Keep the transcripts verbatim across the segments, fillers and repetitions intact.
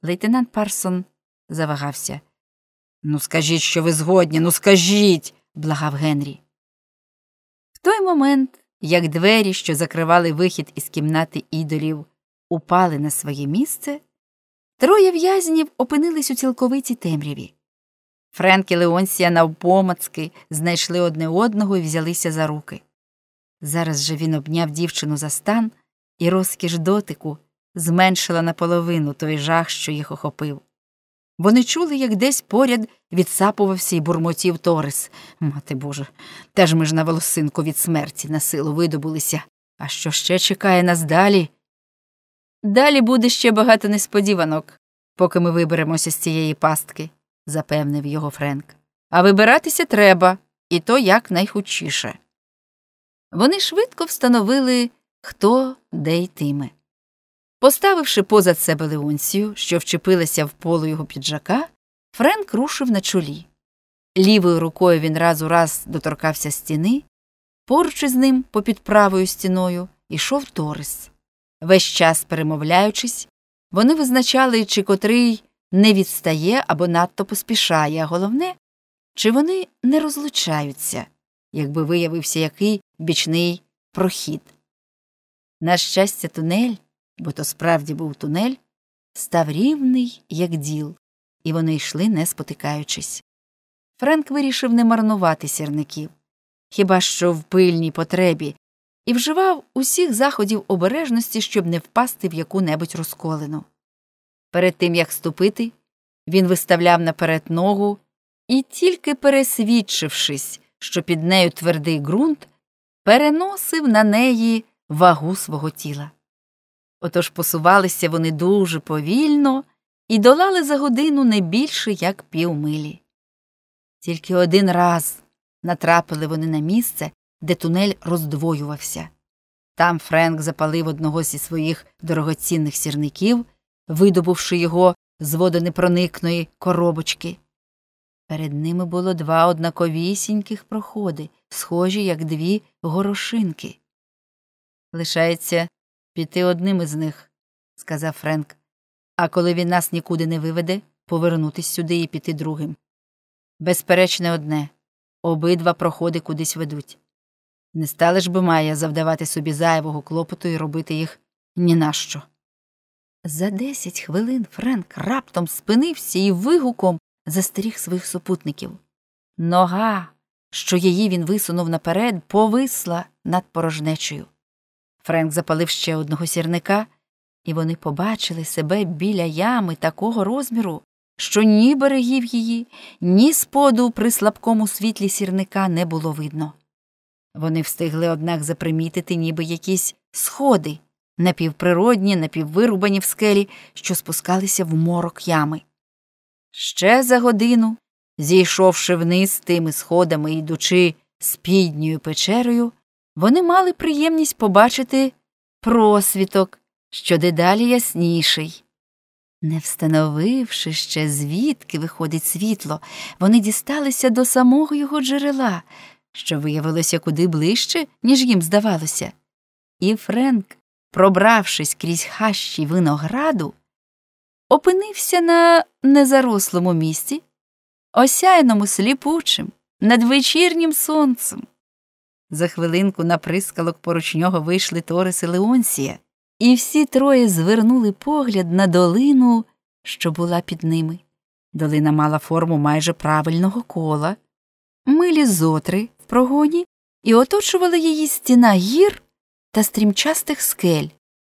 Лейтенант Парсон завагався. «Ну скажіть, що ви згодні, ну скажіть!» – благав Генрі. В той момент, як двері, що закривали вихід із кімнати ідолів, упали на своє місце, троє в'язнів опинились у цілковитій темряві. Френк і Леонсія навпомацки знайшли одне одного і взялися за руки. Зараз же він обняв дівчину за стан, і розкіш дотику зменшила наполовину той жах, що їх охопив. Вони чули, як десь поряд відсапувався і бурмотів Торес. Мати Боже, теж ми ж на волосинку від смерті на силу видобулися. А що ще чекає нас далі? Далі буде ще багато несподіванок, поки ми виберемося з цієї пастки, запевнив його Френк. А вибиратися треба, і то якнайхутчіше. Вони швидко встановили, хто де йтиме. Поставивши позад себе Леонсію, що вчепилася в полу його піджака, Френк рушив на чолі. Лівою рукою він раз у раз доторкався стіни, поруч із ним, попід правою стіною, ішов Торес. Весь час перемовляючись, вони визначали, чи котрий не відстає або надто поспішає, а головне, чи вони не розлучаються, якби виявився який бічний прохід. На щастя, тунель, бо то справді був тунель, став рівний, як діл, і вони йшли, не спотикаючись. Френк вирішив не марнувати сірників, хіба що в пильній потребі, і вживав усіх заходів обережності, щоб не впасти в яку-небудь розколину. Перед тим, як ступити, він виставляв наперед ногу і, тільки пересвідчившись, що під нею твердий ґрунт, переносив на неї вагу свого тіла. Отож посувалися вони дуже повільно і долали за годину не більше, як півмилі. Тільки один раз натрапили вони на місце, де тунель роздвоювався. Там Френк запалив одного зі своїх дорогоцінних сірників, видобувши його з водонепроникної коробочки. Перед ними було два однаковісіньких проходи, схожі, як дві горошинки. «Лишається піти одним із них», – сказав Френк, «а коли він нас нікуди не виведе, повернутись сюди і піти другим. Безперечне одне – обидва проходи кудись ведуть. Не стали ж би Майя завдавати собі зайвого клопоту і робити їх ні на що». За десять хвилин Френк раптом спинився і вигуком застеріг своїх супутників. Нога, що її він висунув наперед, повисла над порожнечею. Френк запалив ще одного сірника, і вони побачили себе біля ями такого розміру, що ні берегів її, ні споду при слабкому світлі сірника не було видно. Вони встигли, однак, запримітити ніби якісь сходи, напівприродні, напіввирубані в скелі, що спускалися в морок ями. Ще за годину, зійшовши вниз тими сходами і йдучи спідньою печерою, вони мали приємність побачити просвіток, що дедалі ясніший. Не встановивши ще, звідки виходить світло, вони дісталися до самого його джерела, що виявилося куди ближче, ніж їм здавалося. І Френк, пробравшись крізь хащі винограду, опинився на незарослому місці, осяяному сліпучим, надвечірнім сонцем. За хвилинку на прискалок поруч нього вийшли Торес і Леонсія, і всі троє звернули погляд на долину, що була під ними. Долина мала форму майже правильного кола, милі зотри в прогоні, і оточувала її стіна гір та стрімчастих скель.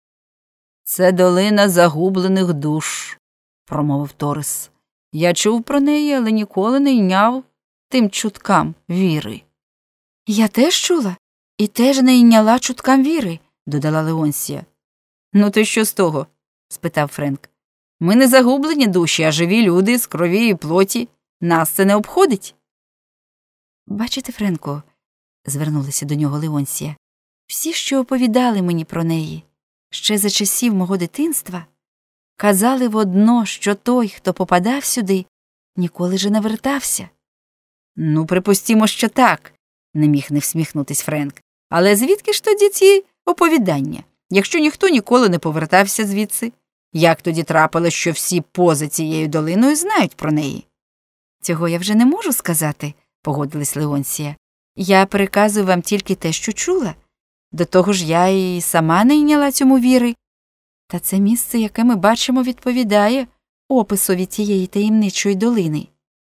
«Це долина загублених душ», – промовив Торес. «Я чув про неї, але ніколи не йняв тим чуткам віри». «Я теж чула, і теж не йняла чуткам віри», – додала Леонсія. «Ну то що з того?» – спитав Френк. «Ми не загублені душі, а живі люди з крові і плоті. Нас це не обходить». «Бачите, Френко», – звернулася до нього Леонсія, – «всі, що оповідали мені про неї, ще за часів мого дитинства, казали водно, що той, хто попадав сюди, ніколи же не вертався». «Ну, припустімо, що так», – не міг не всміхнутись Френк. «Але звідки ж тоді ці оповідання, якщо ніхто ніколи не повертався звідси? Як тоді трапилось, що всі поза цією долиною знають про неї? Цього я вже не можу сказати, погодилась Леонсія. Я переказую вам тільки те, що чула. До того ж я і сама не йняла цьому віри. Та це місце, яке ми бачимо, відповідає описові цієї таємничої долини.